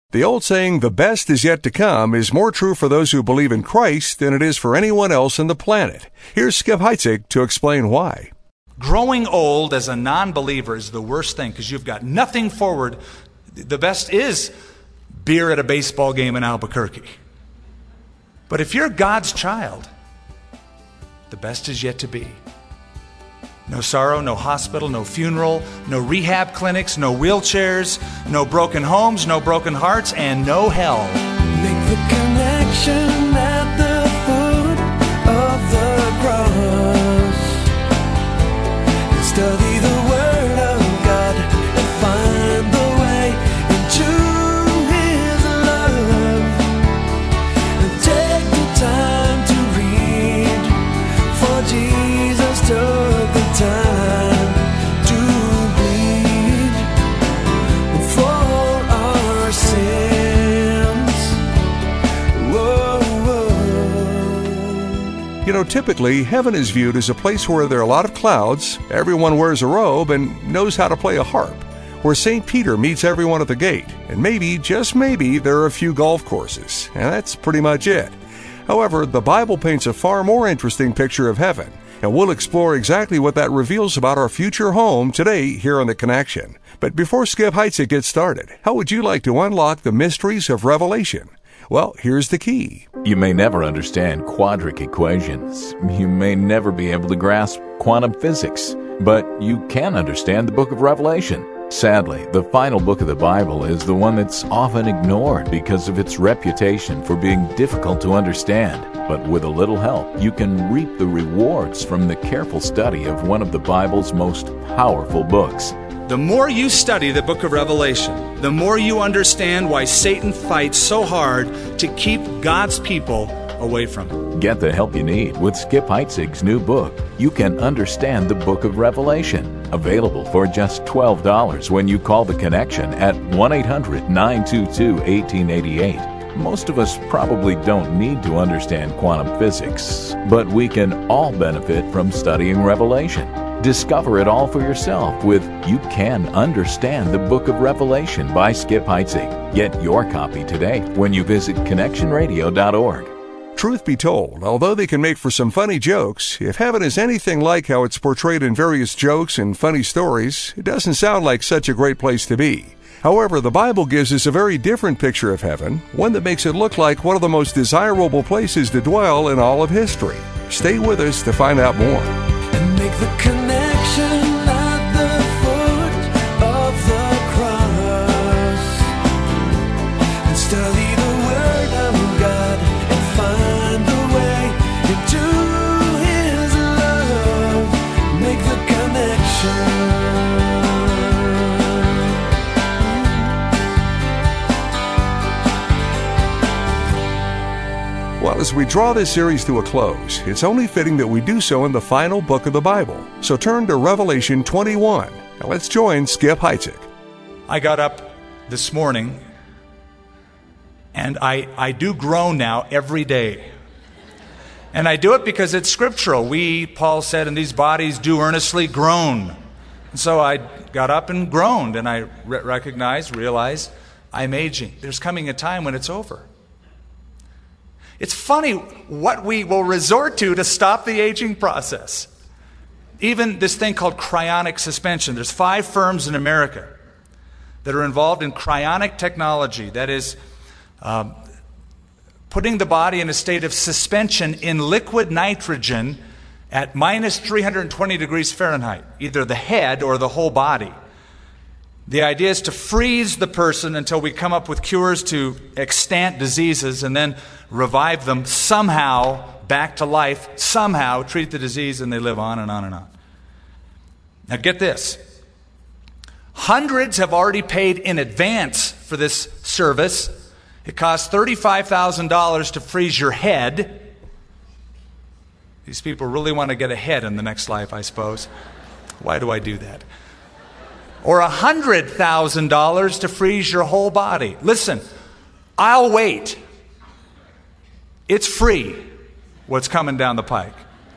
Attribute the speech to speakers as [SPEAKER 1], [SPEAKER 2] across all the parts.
[SPEAKER 1] The old saying, the best is yet to come, is more true for those who believe in Christ than it is for anyone else on the planet. Here's Skip Heitzig to explain why.
[SPEAKER 2] Growing old as a non-believer is the worst thing because you've got nothing forward. The best is beer at a baseball game in Albuquerque. But if you're God's child, the best is yet to be. No sorrow, no hospital, no funeral, no rehab clinics, no wheelchairs, no broken homes, no broken hearts, and no hell.
[SPEAKER 3] Make the connection at the foot of the cross. Study the Word of God and find the way into His love. And take the time to read, for Jesus took the time to bleed for our sins. Whoa, whoa.
[SPEAKER 1] You know, typically, heaven is viewed as a place where there are a lot of clouds, everyone wears a robe, and knows how to play a harp, where St. Peter meets everyone at the gate, and maybe, just maybe, there are a few golf courses, and that's pretty much it. However, the Bible paints a far more interesting picture of heaven, and we'll explore exactly what that reveals about our future home today here on The Connection. But before Skip Heitzig gets started, how would you like to unlock the mysteries of Revelation? Well, here's the key.
[SPEAKER 4] You may never understand quadratic equations. You may never be able to grasp quantum physics, but you can understand the book of Revelation. Sadly, the final book of the Bible is the one that's often ignored because of its reputation for being difficult to understand. But with a little help, you can reap the rewards from the careful study of one of the Bible's most powerful books.
[SPEAKER 2] The more you study the book of Revelation, the more you understand why Satan fights so hard to keep God's people away from it.
[SPEAKER 4] Get the help you need with Skip Heitzig's new book, You Can Understand the Book of Revelation. Available for just $12 when you call The Connection at 1-800-922-1888. Most of us probably don't need to understand quantum physics, but we can all benefit from studying Revelation. Discover it all for yourself with You Can Understand the Book of Revelation by Skip Heitzig. Get your copy today when you visit connectionradio.org.
[SPEAKER 1] Truth be told, although they can make for some funny jokes, if heaven is anything like how it's portrayed in various jokes and funny stories, it doesn't sound like such a great place to be. However, the Bible gives us a very different picture of heaven, one that makes it look like one of the most desirable places to dwell in all of history. Stay with us to find out more.
[SPEAKER 3] And make the connection at the foot of the cross. And study the Word of God and find the way into His love. Make the connection.
[SPEAKER 1] Well, as we draw this series to a close, it's only fitting that we do so in the final book of the Bible. So turn to Revelation 21, and let's join Skip Heitzig.
[SPEAKER 2] I got up this morning, and I do groan now every day. And I do it because it's scriptural. We, Paul said, in these bodies do earnestly groan. And so I got up and groaned, and I realized I'm aging. There's coming a time when it's over. It's funny what we will resort to stop the aging process. Even this thing called cryonic suspension. There's 5 firms in America that are involved in cryonic technology. That is putting the body in a state of suspension in liquid nitrogen at minus 320 degrees Fahrenheit, either the head or the whole body. The idea is to freeze the person until we come up with cures to extant diseases and then revive them somehow back to life, somehow treat the disease, and they live on and on and on. Now get this. Hundreds have already paid in advance for this service. It costs $35,000 to freeze your head. These people really want to get ahead in the next life, I suppose. Why do I do that? Or $100,000 to freeze your whole body. Listen, I'll wait. It's free, what's coming down the pike.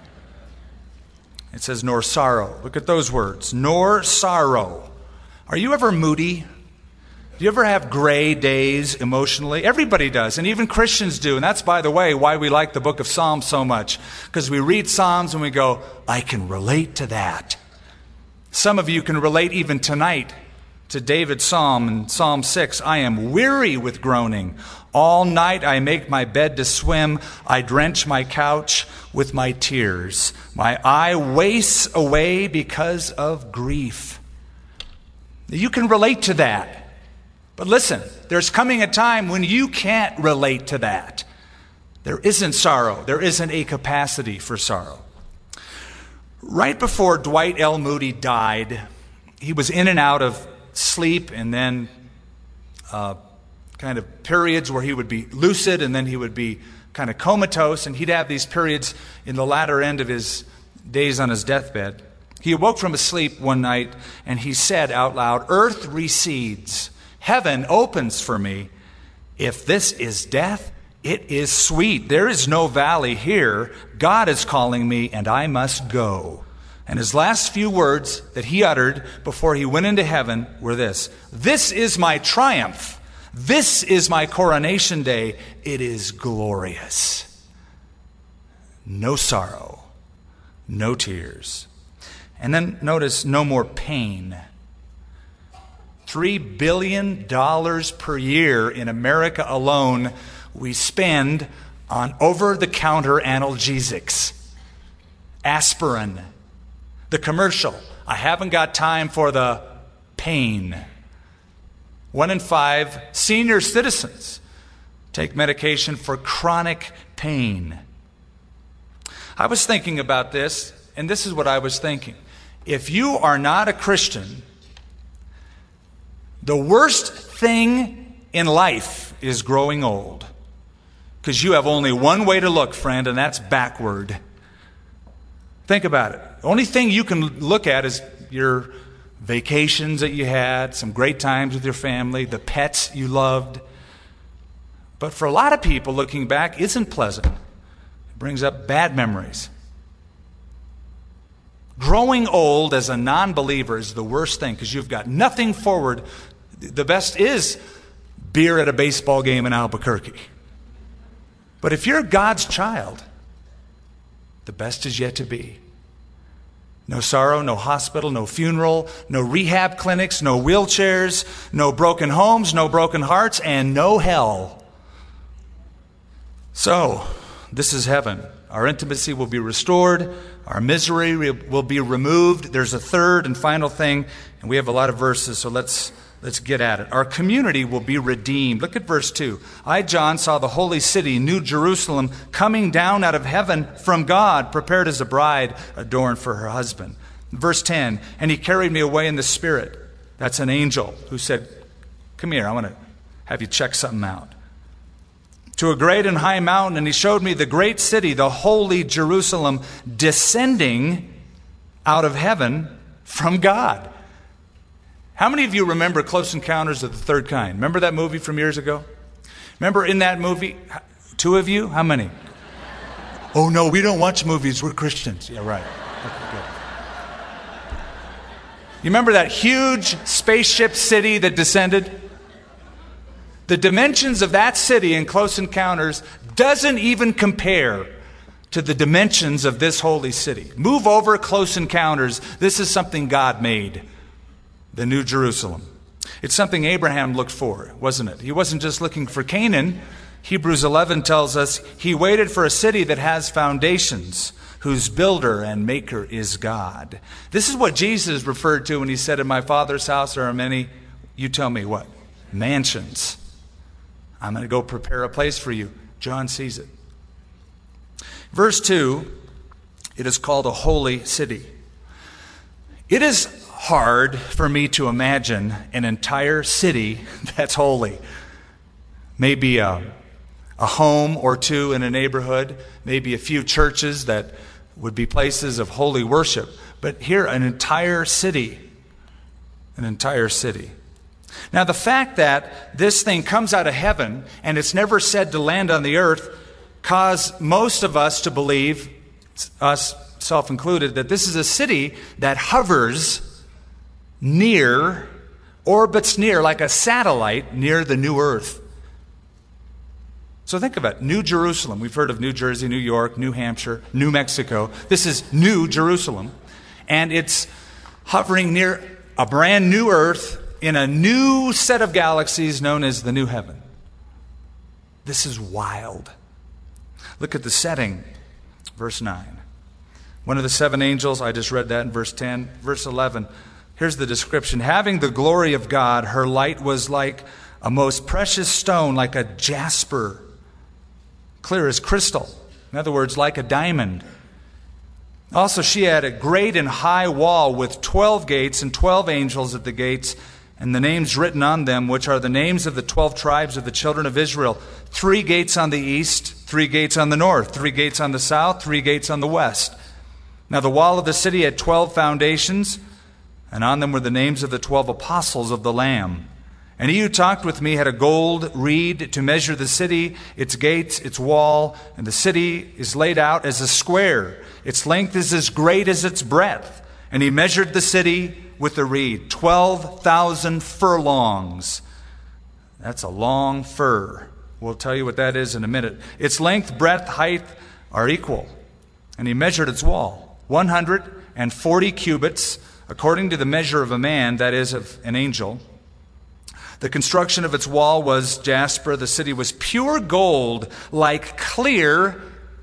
[SPEAKER 2] It says, nor sorrow. Look at those words. Nor sorrow. Are you ever moody? Do you ever have gray days emotionally? Everybody does, and even Christians do. And that's, by the way, why we like the book of Psalms so much. Because we read Psalms and we go, I can relate to that. Some of you can relate even tonight to David's psalm in Psalm 6. I am weary with groaning. All night I make my bed to swim. I drench my couch with my tears. My eye wastes away because of grief. You can relate to that. But listen, there's coming a time when you can't relate to that. There isn't sorrow. There isn't a capacity for sorrow. Right before Dwight L. Moody died, he was in and out of sleep and then kind of periods where he would be lucid and then he would be kind of comatose, and he'd have these periods in the latter end of his days on his deathbed. He awoke from his sleep one night and he said out loud, "Earth recedes. Heaven opens for me. If this is death, it is sweet. There is no valley here. God is calling me, and I must go." And his last few words that he uttered before he went into heaven were this: "This is my triumph. This is my coronation day. It is glorious." No sorrow, no tears. And then notice, no more pain. $3 billion per year in America alone we spend on over-the-counter analgesics. Aspirin. The commercial, I haven't got time for the pain. 1 in 5 senior citizens take medication for chronic pain. I was thinking about this, and this is what I was thinking. If you are not a Christian, the worst thing in life is growing old. Because you have only one way to look, friend, and that's backward. Think about it. The only thing you can look at is your vacations that you had, some great times with your family, the pets you loved. But for a lot of people, looking back isn't pleasant. It brings up bad memories. Growing old as a non-believer is the worst thing because you've got nothing forward. The best is beer at a baseball game in Albuquerque. But if you're God's child, the best is yet to be. No sorrow, no hospital, no funeral, no rehab clinics, no wheelchairs, no broken homes, no broken hearts, and no hell. So, this is heaven. Our intimacy will be restored. Our misery will be removed. There's a third and final thing, and we have a lot of verses, so let's get at it. Our community will be redeemed. Look at verse 2. I, John, saw the holy city, New Jerusalem, coming down out of heaven from God, prepared as a bride adorned for her husband. Verse 10, and he carried me away in the Spirit. That's an angel who said, come here, I want to have you check something out. To a great and high mountain, and he showed me the great city, the holy Jerusalem, descending out of heaven from God. How many of you remember Close Encounters of the Third Kind? Remember that movie from years ago? Remember in that movie, 2 of you? How many? Oh no, we don't watch movies, we're Christians. Yeah, right. Okay, good. You remember that huge spaceship city that descended? The dimensions of that city in Close Encounters doesn't even compare to the dimensions of this holy city. Move over Close Encounters. This is something God made. The New Jerusalem. It's something Abraham looked for, wasn't it? He wasn't just looking for Canaan. Hebrews 11 tells us he waited for a city that has foundations, whose builder and maker is God. This is what Jesus referred to when he said, in my Father's house there are many, you tell me what? Mansions. I'm going to go prepare a place for you. John sees it. Verse 2, it is called a holy city. It is hard for me to imagine an entire city that's holy. Maybe a home or two in a neighborhood, maybe a few churches that would be places of holy worship. But here, an entire city. An entire city. Now, the fact that this thing comes out of heaven and it's never said to land on the earth caused most of us to believe, us self-included, that this is a city that hovers near orbits near like a satellite near the new earth. So think of it. New Jerusalem. We've heard of New Jersey, New York, New Hampshire, New Mexico. This is New Jerusalem. And it's hovering near a brand new earth in a new set of galaxies known as the new heaven. This is wild. Look at the setting. Verse 9. One of the 7 angels, I just read that in verse 10. Verse 11. Here's the description. Having the glory of God, her light was like a most precious stone, like a jasper, clear as crystal. In other words, like a diamond. Also, she had a great and high wall with 12 gates and 12 angels at the gates, and the names written on them, which are the names of the 12 tribes of the children of Israel. 3 gates on the east, 3 gates on the north, 3 gates on the south, 3 gates on the west. Now the wall of the city had 12 foundations, and on them were the names of the 12 apostles of the Lamb. And he who talked with me had a gold reed to measure the city, its gates, its wall, and the city is laid out as a square. Its length is as great as its breadth. And he measured the city with the reed, 12,000 furlongs. That's a long fur. We'll tell you what that is in a minute. Its length, breadth, height are equal. And he measured its wall, 140 cubits, according to the measure of a man, that is, of an angel. The construction of its wall was jasper. The city was pure gold, like clear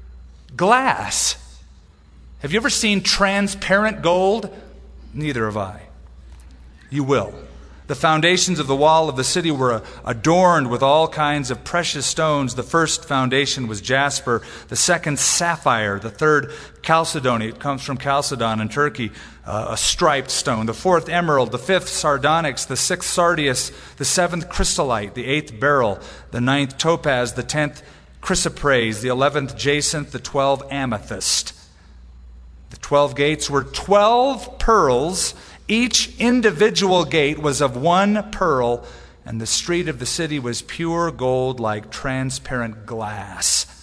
[SPEAKER 2] glass. Have you ever seen transparent gold? Neither have I. You will. The foundations of the wall of the city were adorned with all kinds of precious stones. The first foundation was jasper, the second sapphire, the third chalcedony. It comes from Chalcedon in Turkey, a striped stone. The fourth emerald, the fifth sardonyx, the sixth sardius, the seventh chrysolite, the eighth beryl, the ninth topaz, the 10th chrysoprase, the 11th jacinth, the 12th amethyst. The 12 gates were 12 pearls. Each individual gate was of 1 pearl, and the street of the city was pure gold like transparent glass.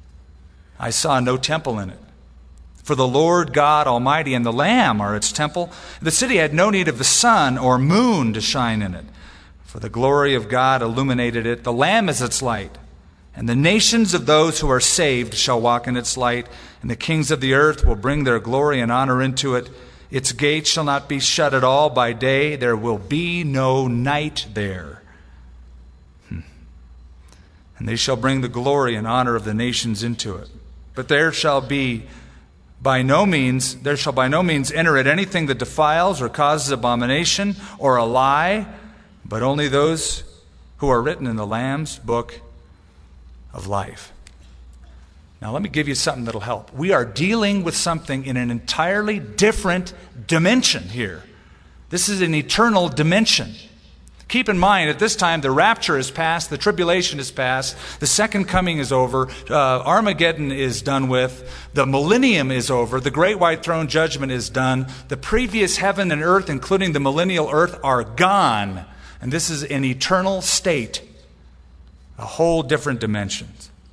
[SPEAKER 2] I saw no temple in it. For the Lord God Almighty and the Lamb are its temple. The city had no need of the sun or moon to shine in it, for the glory of God illuminated it. The Lamb is its light, and the nations of those who are saved shall walk in its light, and the kings of the earth will bring their glory and honor into it. Its gates shall not be shut at all by day. There will be no night there. And they shall bring the glory and honor of the nations into it. But there shall by no means enter it anything that defiles or causes abomination or a lie, but only those who are written in the Lamb's book of life. Now, let me give you something that'll help. We are dealing with something in an entirely different dimension here. This is an eternal dimension. Keep in mind, at this time, the rapture is past, the tribulation is past, the second coming is over, Armageddon is done with, the millennium is over, the great white throne judgment is done, the previous heaven and earth, including the millennial earth, are gone. And this is an eternal state, a whole different dimension.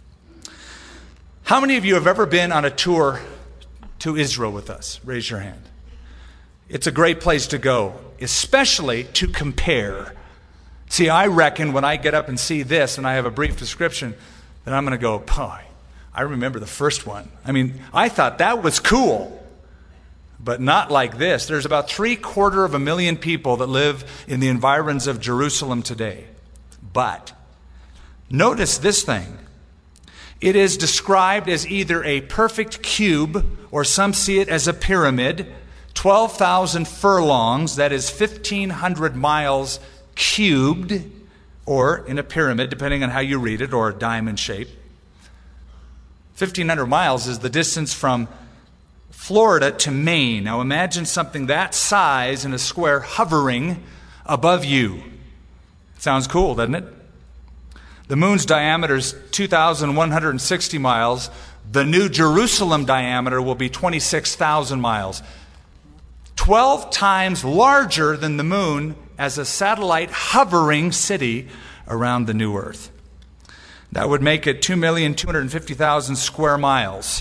[SPEAKER 2] How many of you have ever been on a tour to Israel with us? Raise your hand. It's a great place to go, especially to compare. See, I reckon when I get up and see this and I have a brief description, then I'm going to go, boy, I remember the first one. I mean, I thought that was cool, but not like this. There's about 750,000 people that live in the environs of Jerusalem today. But notice this thing. It is described as either a perfect cube, or some see it as a pyramid, 12,000 furlongs, that is 1,500 miles cubed, or in a pyramid, depending on how you read it, or a diamond shape. 1,500 miles is the distance from Florida to Maine. Now imagine something that size in a square hovering above you. Sounds cool, doesn't it? The moon's diameter is 2,160 miles. The New Jerusalem diameter will be 26,000 miles. 12 times larger than the moon as a satellite hovering city around the new earth. That would make it 2,250,000 square miles.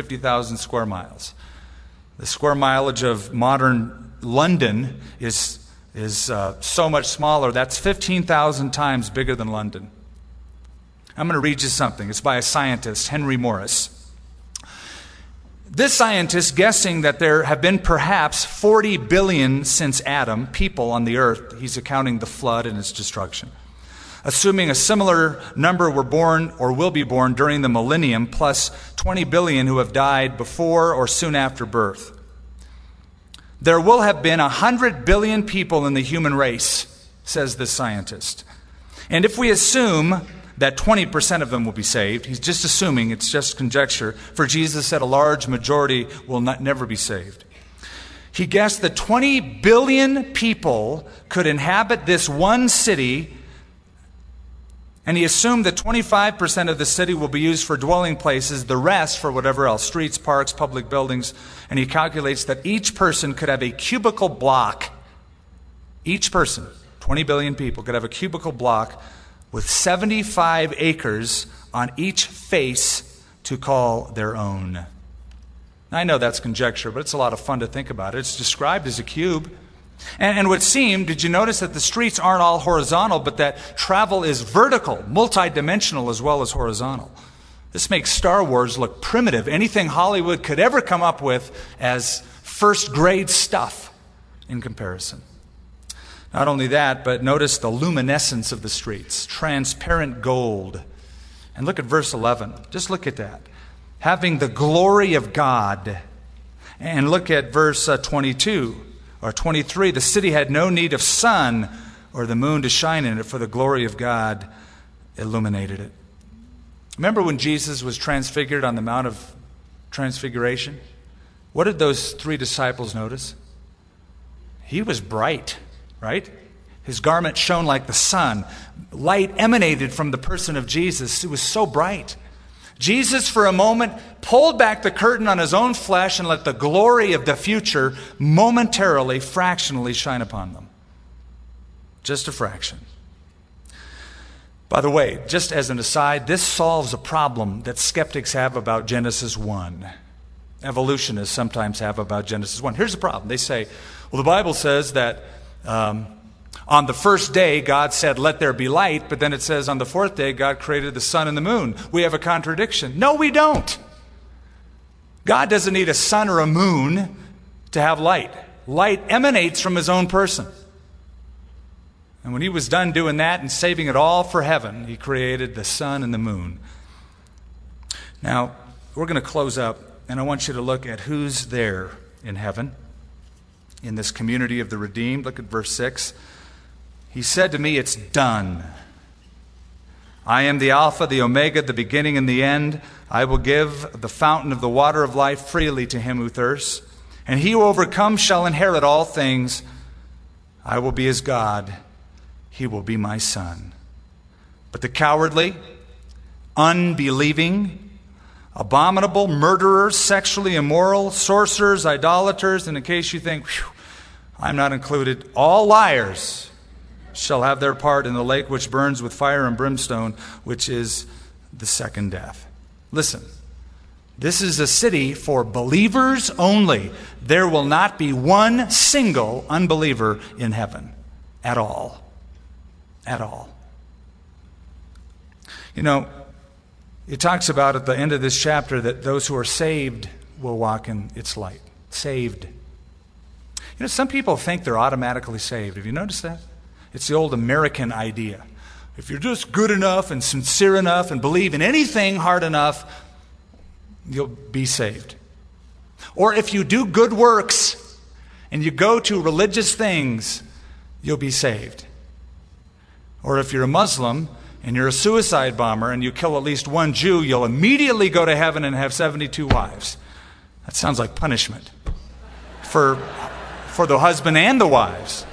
[SPEAKER 2] 2,250,000 square miles. The square mileage of modern London is is so much smaller. That's 15,000 times bigger than London. I'm going to read you something. It's by a scientist, Henry Morris. This scientist, guessing that there have been perhaps 40 billion since Adam, people on the earth, he's accounting the flood and its destruction. Assuming a similar number were born or will be born during the millennium, plus 20 billion who have died before or soon after birth. There will have been 100 billion people in the human race, says this scientist. And if we assume that 20% of them will be saved, he's just assuming, it's just conjecture, for Jesus said a large majority will never be saved. He guessed that 20 billion people could inhabit this one city, and he assumed that 25% of the city will be used for dwelling places, the rest for whatever else, streets, parks, public buildings, and he calculates that each person could have a cubicle block. Each person, 20 billion people, could have a cubicle block with 75 acres on each face to call their own. Now, I know that's conjecture, but it's a lot of fun to think about. It's described as a cube. And what seemed, did you notice that the streets aren't all horizontal, but that travel is vertical, multidimensional as well as horizontal? This makes Star Wars look primitive. Anything Hollywood could ever come up with as first-grade stuff in comparison. Not only that, but notice the luminescence of the streets, transparent gold. And look at verse 11. Just look at that. Having the glory of God. And look at verse 22 or 23. The city had no need of sun or the moon to shine in it, for the glory of God illuminated it. Remember when Jesus was transfigured on the Mount of Transfiguration? What did those three disciples notice? He was bright, right? His garment shone like the sun. Light emanated from the person of Jesus. It was so bright. Jesus, for a moment, pulled back the curtain on his own flesh and let the glory of the future momentarily, fractionally shine upon them. Just a fraction. By the way, just as an aside, this solves a problem that skeptics have about Genesis 1. Evolutionists sometimes have about Genesis 1. Here's the problem. They say, well, the Bible says that on the first day, God said, let there be light, but then it says on the fourth day, God created the sun and the moon. We have a contradiction. No, we don't. God doesn't need a sun or a moon to have light. Light emanates from his own person. And when he was done doing that and saving it all for heaven, he created the sun and the moon. Now, we're going to close up, and I want you to look at who's there in heaven, in this community of the redeemed. Look at verse 6. He said to me, it's done. I am the Alpha, the Omega, the beginning and the end. I will give the fountain of the water of life freely to him who thirsts. And he who overcomes shall inherit all things. I will be his God. He will be my son. But the cowardly, unbelieving, abominable, murderers, sexually immoral, sorcerers, idolaters, and in case you think, I'm not included, all liars shall have their part in the lake which burns with fire and brimstone, which is the second death. Listen, this is a city for believers only. There will not be one single unbeliever in heaven at all. At all. You know, it talks about at the end of this chapter that those who are saved will walk in its light. Saved. You know, some people think they're automatically saved. Have you noticed that? It's the old American idea. If you're just good enough and sincere enough and believe in anything hard enough, you'll be saved. Or if you do good works and you go to religious things, you'll be saved. Or if you're a Muslim and you're a suicide bomber and you kill at least one Jew, you'll immediately go to heaven and have 72 wives. That sounds like punishment for the husband and the wives.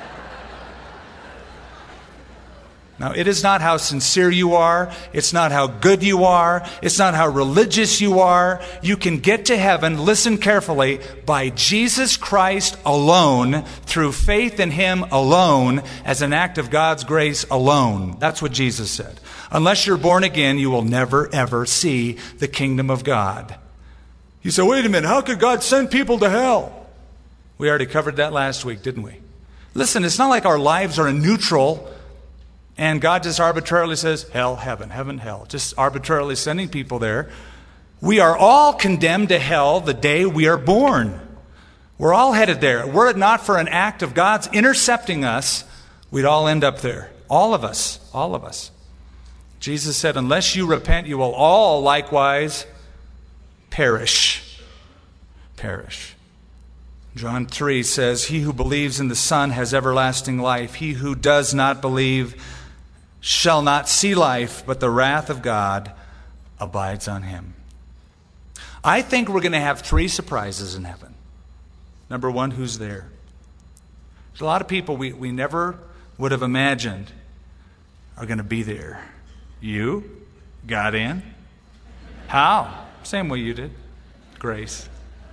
[SPEAKER 2] Now, it is not how sincere you are. It's not how good you are. It's not how religious you are. You can get to heaven, listen carefully, by Jesus Christ alone, through faith in him alone, as an act of God's grace alone. That's what Jesus said. Unless you're born again, you will never, ever see the kingdom of God. You say, wait a minute, how could God send people to hell? We already covered that last week, didn't we? Listen, it's not like our lives are in neutral and God just arbitrarily says, hell, heaven, heaven, hell, just arbitrarily sending people there. We are all condemned to hell the day we are born. We're all headed there. Were it not for an act of God's intercepting us, we'd all end up there. All of us. All of us. Jesus said, unless you repent, you will all likewise perish. Perish. John 3 says, he who believes in the Son has everlasting life. He who does not believe shall not see life, but the wrath of God abides on him. I think we're going to have 3 surprises in heaven. Number 1, who's there? There's a lot of people we never would have imagined are going to be there. You got in. How? Same way you did. Grace.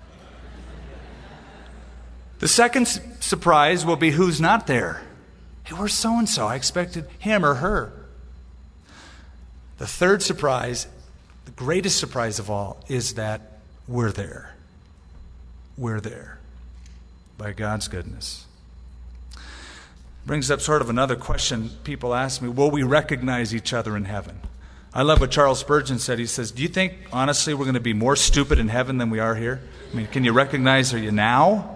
[SPEAKER 2] The second surprise will be who's not there. Hey, where's so-and-so? I expected him or her. The third surprise, the greatest surprise of all, is that we're there. We're there by God's goodness. Brings up sort of another question people ask me, will we recognize each other in heaven? I love what Charles Spurgeon said. He says, do you think, honestly, we're going to be more stupid in heaven than we are here? I mean, can you recognize you now?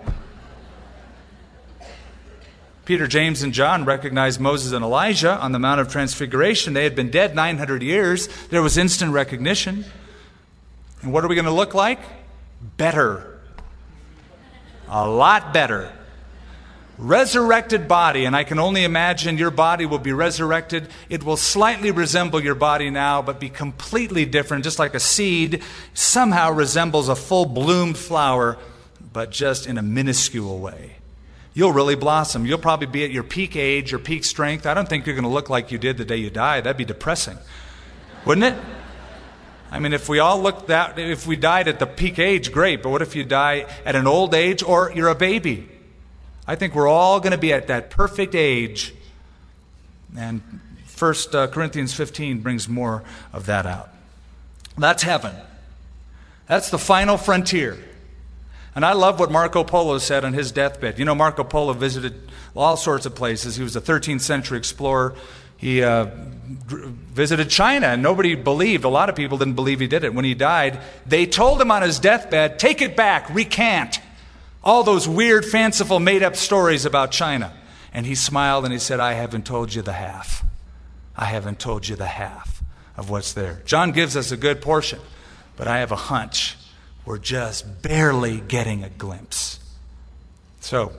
[SPEAKER 2] Peter, James, and John recognized Moses and Elijah on the Mount of Transfiguration. They had been dead 900 years. There was instant recognition. And what are we going to look like? Better. A lot better. Resurrected body, and I can only imagine your body will be resurrected. It will slightly resemble your body now, but be completely different, just like a seed somehow resembles a full-bloomed flower, but just in a minuscule way. You'll really blossom. You'll probably be at your peak age or peak strength. I don't think you're going to look like you did the day you died. That'd be depressing, wouldn't it? I mean, if we died at the peak age, great, but what if you die at an old age or you're a baby? I think we're all going to be at that perfect age. And 1 Corinthians 15 brings more of that out. That's heaven. That's the final frontier. And I love what Marco Polo said on his deathbed. You know, Marco Polo visited all sorts of places. He was a 13th century explorer. He visited China, and nobody believed. A lot of people didn't believe he did it. When he died, they told him on his deathbed, take it back, recant all those weird, fanciful, made-up stories about China. And he smiled and he said, I haven't told you the half. I haven't told you the half of what's there. John gives us a good portion, but I have a hunch we're just barely getting a glimpse. So,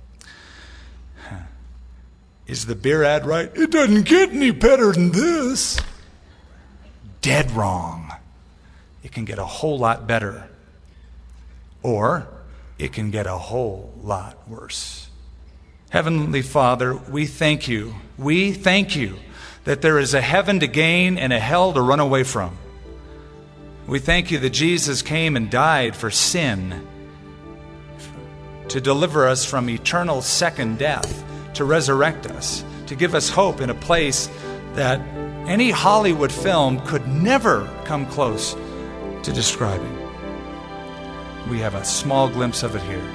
[SPEAKER 2] is the beer ad right? It doesn't get any better than this. Dead wrong. It can get a whole lot better. Or it can get a whole lot worse. Heavenly Father, we thank you. We thank you that there is a heaven to gain and a hell to run away from. We thank you that Jesus came and died for sin, to deliver us from eternal second death, to resurrect us, to give us hope in a place that any Hollywood film could never come close to describing. We have a small glimpse of it here.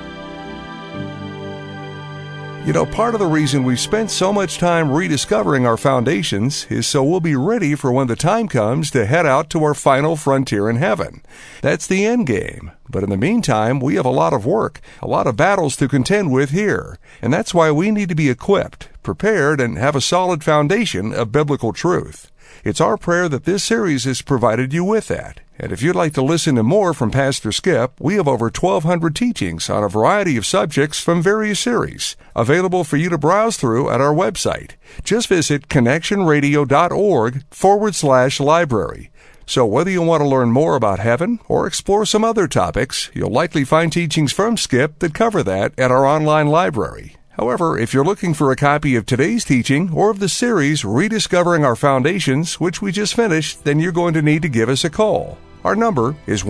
[SPEAKER 1] You know, part of the reason we've spent so much time rediscovering our foundations is so we'll be ready for when the time comes to head out to our final frontier in heaven. That's the end game. But in the meantime, we have a lot of work, a lot of battles to contend with here. And that's why we need to be equipped, prepared, and have a solid foundation of biblical truth. It's our prayer that this series has provided you with that. And if you'd like to listen to more from Pastor Skip, we have over 1,200 teachings on a variety of subjects from various series, available for you to browse through at our website. Just visit connectionradio.org/library. So whether you want to learn more about heaven or explore some other topics, you'll likely find teachings from Skip that cover that at our online library. However, if you're looking for a copy of today's teaching or of the series Rediscovering Our Foundations, which we just finished, then you're going to need to give us a call. Our number is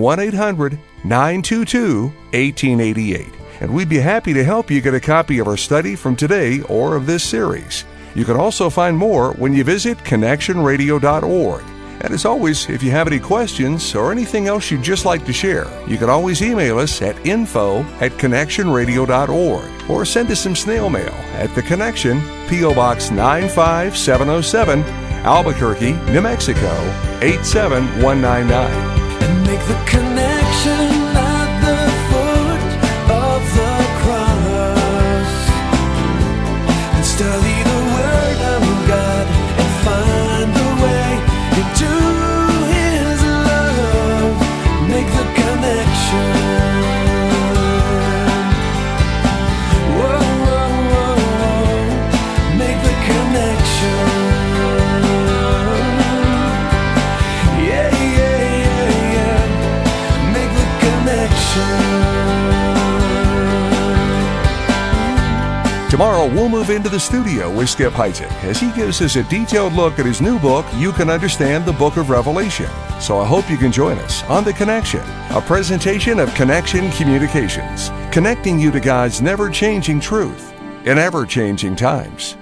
[SPEAKER 1] 1-800-922-1888, and we'd be happy to help you get a copy of our study from today or of this series. You can also find more when you visit connectionradio.org. And as always, if you have any questions or anything else you'd just like to share, you can always email us at info@connectionradio.org or send us some snail mail at The Connection, P.O. Box 95707, Albuquerque, New Mexico, 87199.
[SPEAKER 3] And make the connection at the foot of the cross, and study the Word of God and find the way into His love. Make the connection. Whoa, whoa, whoa, whoa. Make the connection. Yeah, yeah, yeah, yeah. Make the connection.
[SPEAKER 1] Tomorrow, we'll move into the studio with Skip Heitzig as he gives us a detailed look at his new book, You Can Understand the Book of Revelation. So I hope you can join us on The Connection, a presentation of Connection Communications, connecting you to God's never-changing truth in ever-changing times.